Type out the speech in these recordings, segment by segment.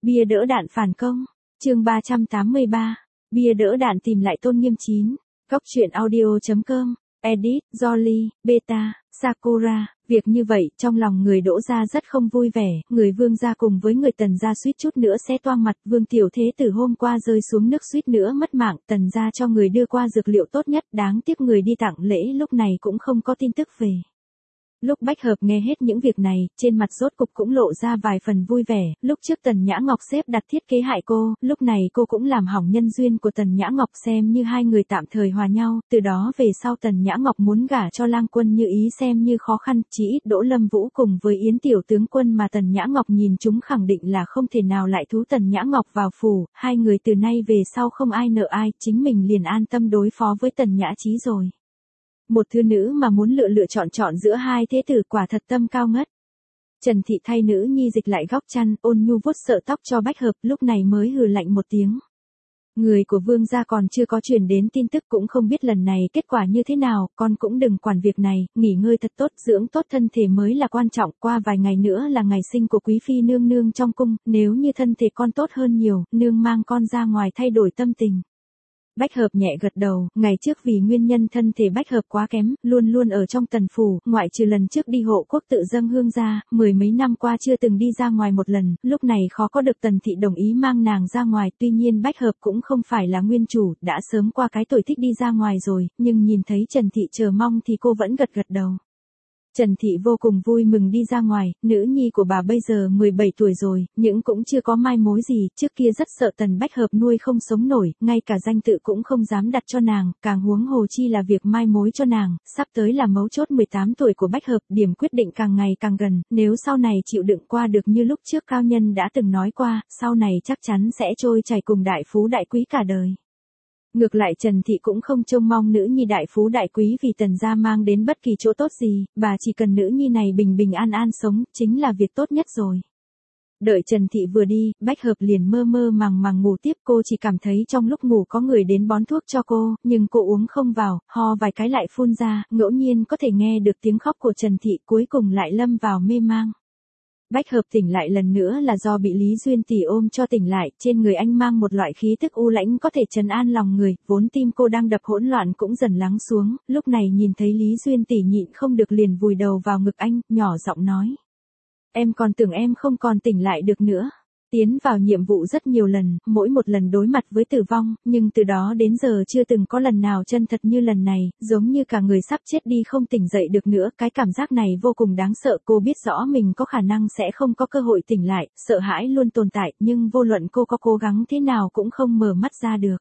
Bia đỡ đạn phản công. Chương 383. Bia đỡ đạn tìm lại tôn nghiêm 9. Góc truyện audio.com. Edit, Jolly, Beta, Sakura. Việc như vậy trong lòng người Đỗ gia rất không vui vẻ, người Vương gia cùng với người Tần gia suýt chút nữa sẽ toang mặt. Vương tiểu thế tử hôm qua rơi xuống nước suýt nữa mất mạng, Tần gia cho người đưa qua dược liệu tốt nhất, đáng tiếc người đi tặng lễ lúc này cũng không có tin tức về. Lúc Bách Hợp nghe hết những việc này, trên mặt rốt cục cũng lộ ra vài phần vui vẻ. Lúc trước Tần Nhã Ngọc xếp đặt thiết kế hại cô, lúc này cô cũng làm hỏng nhân duyên của Tần Nhã Ngọc, xem như hai người tạm thời hòa nhau. Từ đó về sau Tần Nhã Ngọc muốn gả cho Lang Quân Như Ý xem như khó khăn, chỉ ít Đỗ Lâm Vũ cùng với Yến tiểu tướng quân mà Tần Nhã Ngọc nhìn chúng khẳng định là không thể nào lại thú Tần Nhã Ngọc vào phủ. Hai người từ nay về sau không ai nợ ai, chính mình liền an tâm đối phó với Tần Nhã Chí rồi. Một thư nữ mà muốn lựa chọn giữa hai thế tử quả thật tâm cao ngất. Trần Thị thay nữ nhi dịch lại góc chăn, ôn nhu vuốt sợ tóc cho Bách Hợp, lúc này mới hừ lạnh một tiếng. Người của Vương gia còn chưa có truyền đến tin tức, cũng không biết lần này kết quả như thế nào, con cũng đừng quản việc này, nghỉ ngơi thật tốt, dưỡng tốt thân thể mới là quan trọng, qua vài ngày nữa là ngày sinh của quý phi nương nương trong cung, nếu như thân thể con tốt hơn nhiều, nương mang con ra ngoài thay đổi tâm tình. Bách Hợp nhẹ gật đầu, ngày trước vì nguyên nhân thân thể Bách Hợp quá kém, luôn luôn ở trong tần phủ, ngoại trừ lần trước đi hộ quốc tự dâng hương ra, mười mấy năm qua chưa từng đi ra ngoài một lần, lúc này khó có được Tần Thị đồng ý mang nàng ra ngoài, tuy nhiên Bách Hợp cũng không phải là nguyên chủ, đã sớm qua cái tuổi thích đi ra ngoài rồi, nhưng nhìn thấy Trần Thị chờ mong thì cô vẫn gật đầu. Trần Thị vô cùng vui mừng đi ra ngoài, nữ nhi của bà bây giờ 17 tuổi rồi, nhưng cũng chưa có mai mối gì, trước kia rất sợ Tần Bách Hợp nuôi không sống nổi, ngay cả danh tự cũng không dám đặt cho nàng, càng huống hồ chi là việc mai mối cho nàng, sắp tới là mấu chốt 18 tuổi của Bách Hợp, điểm quyết định càng ngày càng gần, nếu sau này chịu đựng qua được như lúc trước cao nhân đã từng nói qua, sau này chắc chắn sẽ trôi chảy cùng đại phú đại quý cả đời. Ngược lại Trần Thị cũng không trông mong nữ nhi đại phú đại quý vì Tần gia mang đến bất kỳ chỗ tốt gì, bà chỉ cần nữ nhi này bình bình an an sống, chính là việc tốt nhất rồi. Đợi Trần Thị vừa đi, Bách Hợp liền mơ mơ màng màng ngủ tiếp, cô chỉ cảm thấy trong lúc ngủ có người đến bón thuốc cho cô, nhưng cô uống không vào, ho vài cái lại phun ra, ngẫu nhiên có thể nghe được tiếng khóc của Trần Thị, cuối cùng lại lâm vào mê mang. Bách Hợp tỉnh lại lần nữa là do bị Lý Duyên Tỷ ôm cho tỉnh lại, trên người anh mang một loại khí tức u lãnh có thể trấn an lòng người, vốn tim cô đang đập hỗn loạn cũng dần lắng xuống, lúc này nhìn thấy Lý Duyên Tỷ nhịn không được liền vùi đầu vào ngực anh, nhỏ giọng nói. Em còn tưởng em không còn tỉnh lại được nữa. Tiến vào nhiệm vụ rất nhiều lần, mỗi một lần đối mặt với tử vong, nhưng từ đó đến giờ chưa từng có lần nào chân thật như lần này, giống như cả người sắp chết đi không tỉnh dậy được nữa, cái cảm giác này vô cùng đáng sợ, cô biết rõ mình có khả năng sẽ không có cơ hội tỉnh lại, sợ hãi luôn tồn tại, nhưng vô luận cô có cố gắng thế nào cũng không mở mắt ra được.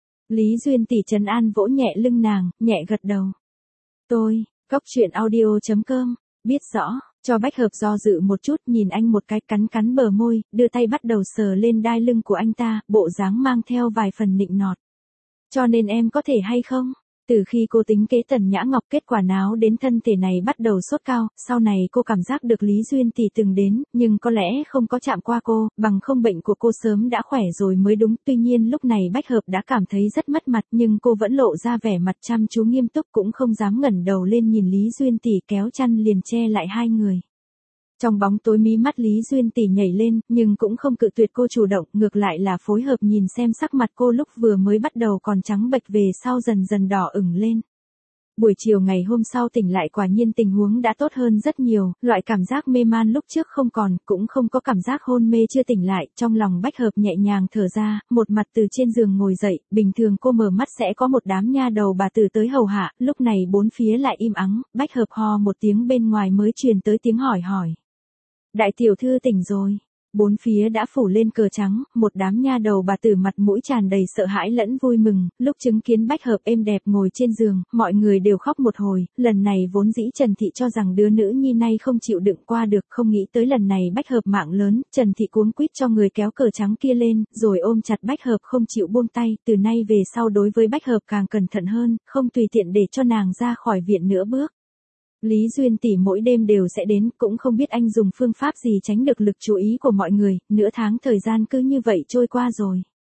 Lý Duyên Tỷ trấn an vỗ nhẹ lưng nàng, nhẹ gật đầu. Tôi, góc truyện audio.com, biết rõ. Cho Bách Hợp do dự một chút, nhìn anh một cái, cắn bờ môi, đưa tay bắt đầu sờ lên đai lưng của anh ta, bộ dáng mang theo vài phần nịnh nọt. Cho nên em có thể hay không? Từ khi cô tính kế Tần Nhã Ngọc, kết quả náo đến thân thể này bắt đầu sốt cao, sau này cô cảm giác được Lý Duyên Tỷ từng đến, nhưng có lẽ không có chạm qua cô, bằng không bệnh của cô sớm đã khỏe rồi mới đúng, tuy nhiên lúc này Bách Hợp đã cảm thấy rất mất mặt, nhưng cô vẫn lộ ra vẻ mặt chăm chú nghiêm túc, cũng không dám ngẩng đầu lên nhìn Lý Duyên Tỷ, kéo chăn liền che lại hai người. Trong bóng tối mí mắt Lý Duyên Tỷ nhảy lên, nhưng cũng không cự tuyệt cô chủ động, ngược lại là phối hợp nhìn xem sắc mặt cô lúc vừa mới bắt đầu còn trắng bệch về sau dần dần đỏ ửng lên. Buổi chiều ngày hôm sau tỉnh lại quả nhiên tình huống đã tốt hơn rất nhiều, loại cảm giác mê man lúc trước không còn, cũng không có cảm giác hôn mê chưa tỉnh lại, trong lòng Bách Hợp nhẹ nhàng thở ra, một mặt từ trên giường ngồi dậy, bình thường cô mở mắt sẽ có một đám nha đầu bà tử tới hầu hạ, lúc này bốn phía lại im ắng, Bách Hợp ho một tiếng bên ngoài mới truyền tới tiếng hỏi. Đại tiểu thư tỉnh rồi. Bốn phía đã phủ lên cờ trắng, một đám nha đầu bà tử mặt mũi tràn đầy sợ hãi lẫn vui mừng, lúc chứng kiến Bách Hợp êm đẹp ngồi trên giường, mọi người đều khóc một hồi, lần này vốn dĩ Trần Thị cho rằng đứa nữ nhi này không chịu đựng qua được, không nghĩ tới lần này Bách Hợp mạng lớn, Trần Thị cuống quýt cho người kéo cờ trắng kia lên, rồi ôm chặt Bách Hợp không chịu buông tay, từ nay về sau đối với Bách Hợp càng cẩn thận hơn, không tùy tiện để cho nàng ra khỏi viện nữa bước. Lý Duyên Tỷ mỗi đêm đều sẽ đến, cũng không biết anh dùng phương pháp gì tránh được lực chú ý của mọi người, nửa tháng thời gian cứ như vậy trôi qua rồi.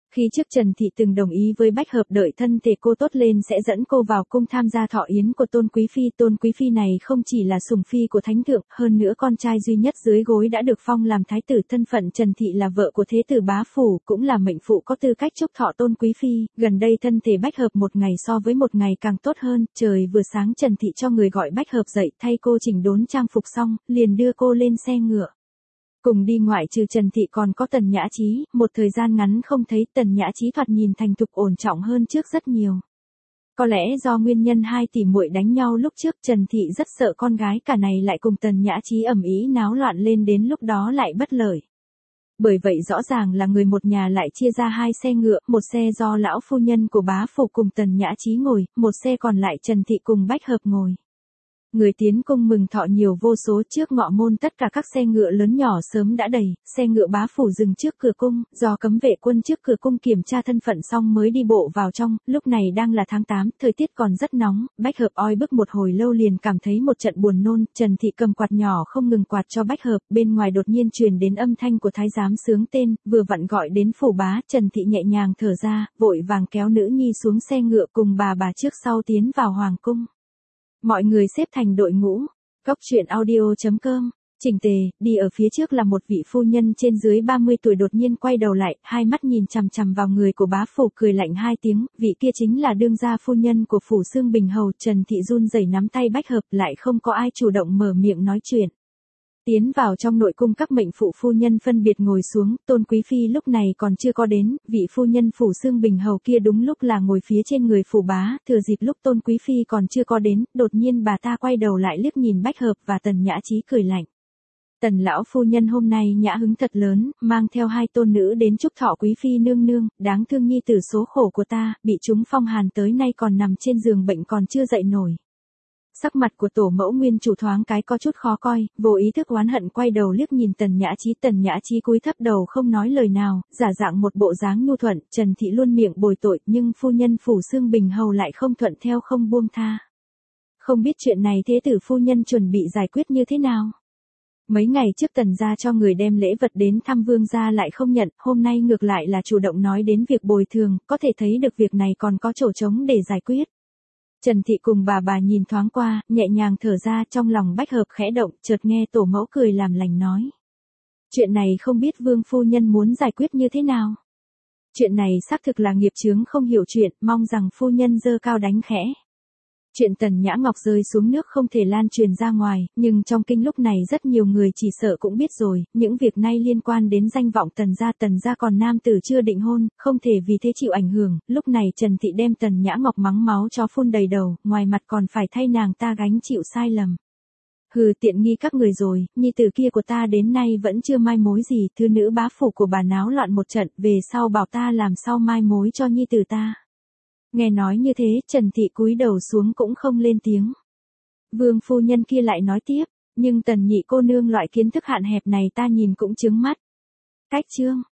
Khi trước Trần Thị từng đồng ý với Bách Hợp đợi thân thể cô tốt lên sẽ dẫn cô vào cung tham gia thọ yến của Tôn Quý Phi này không chỉ là sủng phi của thánh thượng, hơn nữa con trai duy nhất dưới gối đã được phong làm thái tử. Thân phận Trần Thị là vợ của thế tử bá phủ, cũng là mệnh phụ có tư cách chúc thọ Tôn Quý Phi. Gần đây thân thể Bách Hợp một ngày so với một ngày càng tốt hơn, trời vừa sáng Trần Thị cho người gọi Bách Hợp dậy, thay cô chỉnh đốn trang phục xong, liền đưa cô lên xe ngựa. Cùng đi ngoại trừ Trần Thị còn có Tần Nhã Chí, một thời gian ngắn không thấy Tần Nhã Chí thoạt nhìn thành thục ổn trọng hơn trước rất nhiều. Có lẽ do nguyên nhân hai tỷ muội đánh nhau lúc trước, Trần Thị rất sợ con gái cả này lại cùng Tần Nhã Chí ầm ĩ náo loạn lên, đến lúc đó lại bất lợi. Bởi vậy rõ ràng là người một nhà lại chia ra hai xe ngựa, một xe do lão phu nhân của bá phủ cùng Tần Nhã Chí ngồi, một xe còn lại Trần Thị cùng Bách Hợp ngồi. Người tiến cung mừng thọ nhiều vô số, trước ngọ môn tất cả các xe ngựa lớn nhỏ sớm đã đầy, xe ngựa bá phủ dừng trước cửa cung, do cấm vệ quân trước cửa cung kiểm tra thân phận xong mới đi bộ vào trong. Lúc này đang là tháng 8, thời tiết còn rất nóng, Bách Hợp oi bức một hồi lâu liền cảm thấy một trận buồn nôn. Trần Thị cầm quạt nhỏ không ngừng quạt cho Bách Hợp, bên ngoài đột nhiên truyền đến âm thanh của thái giám xướng tên, vừa vặn gọi đến phủ bá. Trần Thị nhẹ nhàng thở ra, vội vàng kéo nữ nhi xuống xe ngựa cùng bà trước sau tiến vào hoàng cung. Mọi người xếp thành đội ngũ. Góc truyện audio.com. Chỉnh tề, đi ở phía trước là một vị phu nhân trên dưới 30 tuổi đột nhiên quay đầu lại, hai mắt nhìn chằm chằm vào người của bá phủ, cười lạnh hai tiếng. Vị kia chính là đương gia phu nhân của phủ Xương Bình Hầu. Trần Thị run rẩy nắm tay Bách Hợp, lại không có ai chủ động mở miệng nói chuyện. Tiến vào trong nội cung, các mệnh phụ phu nhân phân biệt ngồi xuống. Tôn Quý Phi lúc này còn chưa có đến, vị phu nhân phủ Xương Bình Hầu kia đúng lúc là ngồi phía trên người phủ bá. Thừa dịp lúc Tôn Quý Phi còn chưa có đến, đột nhiên bà ta quay đầu lại liếc nhìn Bách Hợp và Tần Nhã Chí cười lạnh. Tần lão phu nhân hôm nay nhã hứng thật lớn, mang theo hai tôn nữ đến chúc thọ Quý Phi nương nương. Đáng thương nhi tử số khổ của ta, bị chúng phong hàn tới nay còn nằm trên giường bệnh còn chưa dậy nổi. Sắc mặt của tổ mẫu nguyên chủ thoáng cái có chút khó coi, vô ý thức oán hận quay đầu liếc nhìn Tần Nhã Chí. Tần Nhã Chí cúi thấp đầu không nói lời nào, giả dạng một bộ dáng nhu thuận. Trần Thị luôn miệng bồi tội, nhưng phu nhân phủ Xương Bình Hầu lại không thuận theo không buông tha. Không biết chuyện này thế tử phu nhân chuẩn bị giải quyết như thế nào? Mấy ngày trước Tần gia cho người đem lễ vật đến thăm vương gia lại không nhận, hôm nay ngược lại là chủ động nói đến việc bồi thường, có thể thấy được việc này còn có chỗ trống để giải quyết. Trần Thị cùng bà nhìn thoáng qua, nhẹ nhàng thở ra, trong lòng Bách Hợp khẽ động, chợt nghe tổ mẫu cười làm lành nói. Chuyện này không biết vương phu nhân muốn giải quyết như thế nào? Chuyện này xác thực là nghiệp chướng không hiểu chuyện, mong rằng phu nhân giơ cao đánh khẽ. Chuyện Tần Nhã Ngọc rơi xuống nước không thể lan truyền ra ngoài, nhưng trong kinh lúc này rất nhiều người chỉ sợ cũng biết rồi, những việc này liên quan đến danh vọng Tần gia còn nam tử chưa định hôn, không thể vì thế chịu ảnh hưởng. Lúc này Trần Thị đem Tần Nhã Ngọc mắng máu cho phun đầy đầu, ngoài mặt còn phải thay nàng ta gánh chịu sai lầm. Hừ, tiện nghi các người rồi, nhi tử kia của ta đến nay vẫn chưa mai mối gì, thứ nữ bá phủ của bà náo loạn một trận, về sau bảo ta làm sao mai mối cho nhi tử ta. Nghe nói như thế, Trần Thị cúi đầu xuống cũng không lên tiếng. Vương phu nhân kia lại nói tiếp, nhưng Tần nhị cô nương loại kiến thức hạn hẹp này ta nhìn cũng chướng mắt. Cách chương.